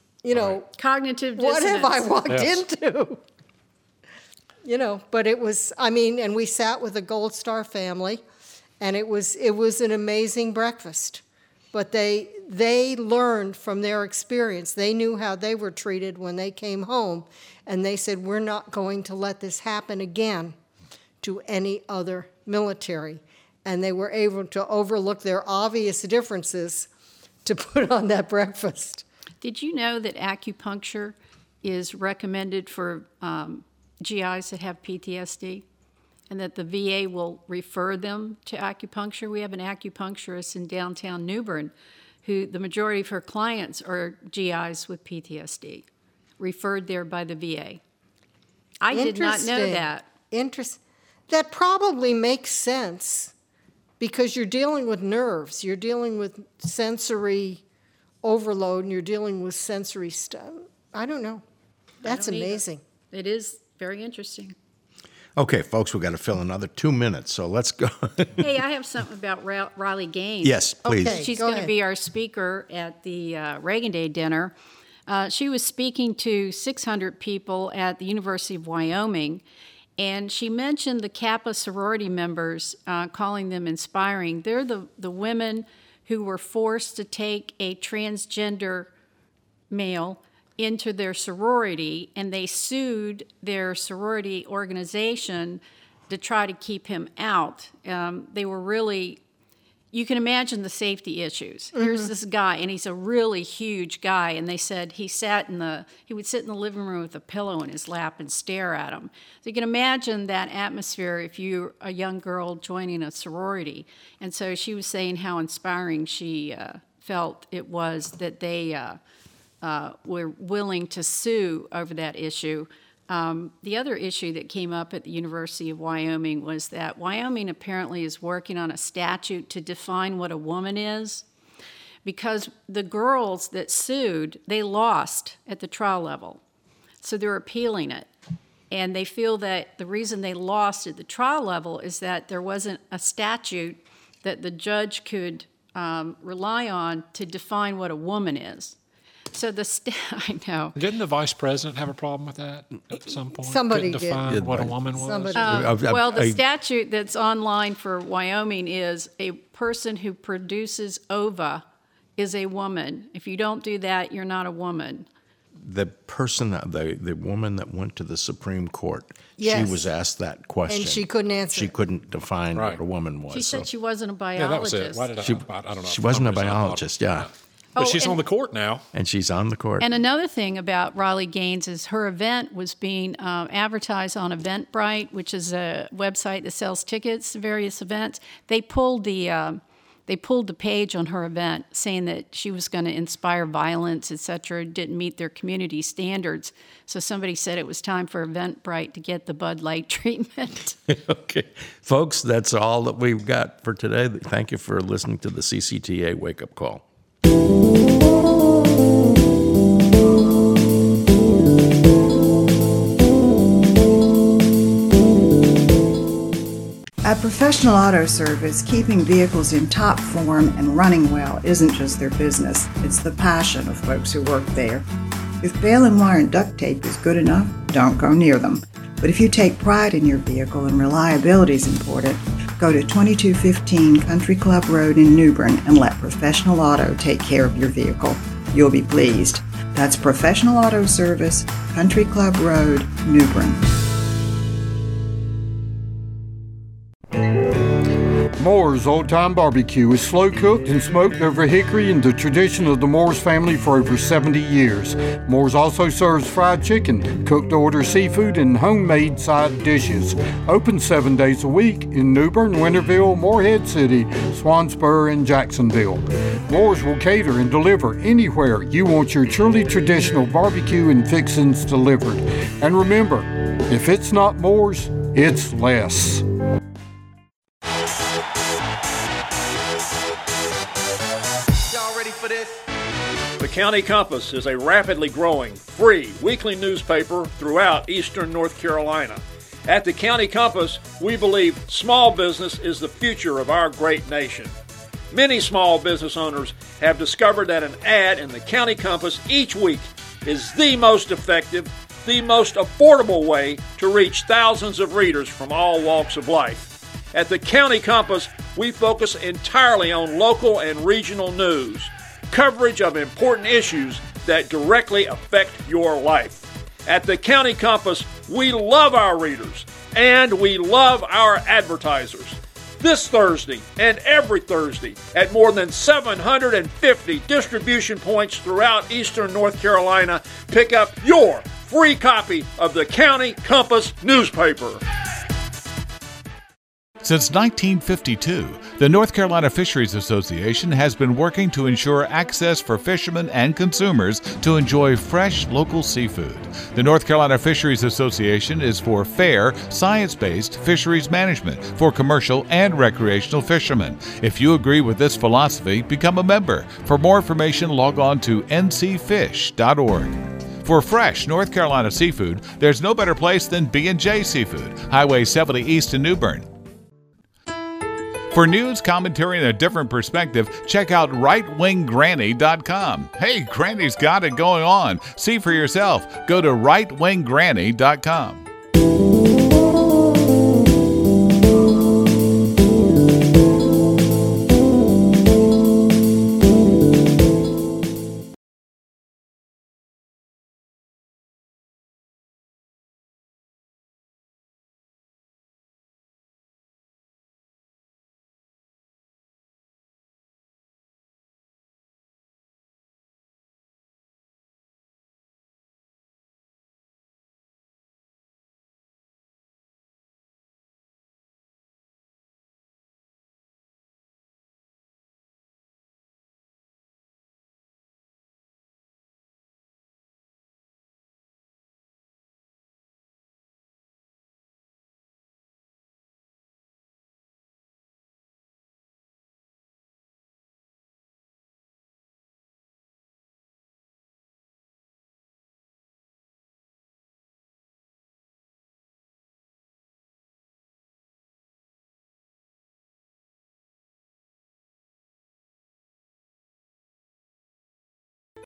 Cognitive what dissonance. have I walked into? But it was, and we sat with the Gold Star family, and it was an amazing breakfast. But they learned from their experience. They knew how they were treated when they came home, and they said, we're not going to let this happen again to any other military. And they were able to overlook their obvious differences to put on that breakfast. Did you know that acupuncture is recommended for GIs that have PTSD, and that the VA will refer them to acupuncture? We have an acupuncturist in downtown New Bern who the majority of her clients are GIs with PTSD, referred there by the VA. I did not know that. That probably makes sense because you're dealing with nerves, you're dealing with sensory overload, and you're dealing with sensory stuff. I don't know. That's amazing. It is very interesting. Okay, folks, we've got to fill another 2 minutes, so let's go. Hey, I have something about Riley Gaines. Yes, please. Okay. She's Go going to ahead. be our speaker at the Reagan Day dinner. She was speaking to 600 people at the University of Wyoming, and she mentioned the Kappa sorority members, calling them inspiring. They're the women who were forced to take a transgender male into their sorority, and they sued their sorority organization to try to keep him out. They were really, you can imagine the safety issues. Here's this guy, and he's a really huge guy, and they said he would sit in the living room with a pillow in his lap and stare at him. So you can imagine that atmosphere if you're a young girl joining a sorority. And so she was saying how inspiring she felt it was that they were willing to sue over that issue. The other issue that came up at the University of Wyoming was that Wyoming apparently is working on a statute to define what a woman is, because the girls that sued, they lost at the trial level. So they're appealing it. And they feel that the reason they lost at the trial level is that there wasn't a statute that the judge could rely on to define what a woman is. So I know. Didn't the vice president have a problem with that at some point? Somebody Couldn't did. define what a woman was? Somebody Well, the statute that's online for Wyoming is a person who produces ova is a woman. If you don't do that, you're not a woman. The person, the woman that went to the Supreme Court, Yes. she was asked that question. And she couldn't answer She it. couldn't define Right. what a woman was. She said she wasn't a Yeah, that was biologist. it. Why did I don't know. She wasn't a For some reason I thought- biologist, yeah. But Oh, she's and- on the court now. And she's on the court. And another thing about Riley Gaines is her event was being advertised on Eventbrite, which is a website that sells tickets to various events. They pulled the page on her event saying that she was going to inspire violence, etc. Didn't meet their community standards. So somebody said it was time for Eventbrite to get the Bud Light treatment. Okay. Folks, that's all that we've got for today. Thank you for listening to the CCTA Wake Up Call. At Professional Auto Service, keeping vehicles in top form and running well isn't just their business, it's the passion of folks who work there. If baling wire and duct tape is good enough, don't go near them. But if you take pride in your vehicle and reliability is important, go to 2215 Country Club Road in New Bern and let Professional Auto take care of your vehicle. You'll be pleased. That's Professional Auto Service, Country Club Road, New Bern. Moore's Old Time Barbecue is slow cooked and smoked over hickory in the tradition of the Moore's family for over 70 years. Moore's also serves fried chicken, cooked to order seafood, and homemade side dishes. Open 7 days a week in New Bern, Winterville, Morehead City, Swansboro, and Jacksonville. Moore's will cater and deliver anywhere you want your truly traditional barbecue and fixings delivered. And remember, if it's not Moore's, it's less. The County Compass is a rapidly growing, free weekly newspaper throughout eastern North Carolina. At the County Compass, we believe small business is the future of our great nation. Many small business owners have discovered that an ad in the County Compass each week is the most effective, the most affordable way to reach thousands of readers from all walks of life. At the County Compass, we focus entirely on local and regional news, coverage of important issues that directly affect your life. At the County Compass, we love our readers and we love our advertisers. This Thursday and every Thursday at more than 750 distribution points throughout eastern North Carolina, pick up your free copy of the County Compass newspaper. Since 1952, the North Carolina Fisheries Association has been working to ensure access for fishermen and consumers to enjoy fresh local seafood. The North Carolina Fisheries Association is for fair, science-based fisheries management for commercial and recreational fishermen. If you agree with this philosophy, become a member. For more information, log on to ncfish.org. For fresh North Carolina seafood, there's no better place than B&J Seafood, Highway 70 East in New Bern. For news, commentary, and a different perspective, check out rightwinggranny.com. Hey, Granny's got it going on. See for yourself. Go to rightwinggranny.com.